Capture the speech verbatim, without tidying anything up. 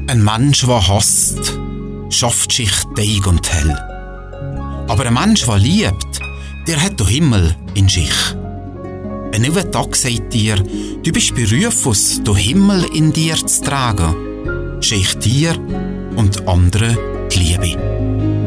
Ein Mensch, der hasst, schafft sich Tag und hell. Aber ein Mensch, der liebt, der hat den Himmel in sich. Ein neuer Tag sagt dir, du bist berufen, den Himmel in dir zu tragen. Schenk dir und anderen die Liebe.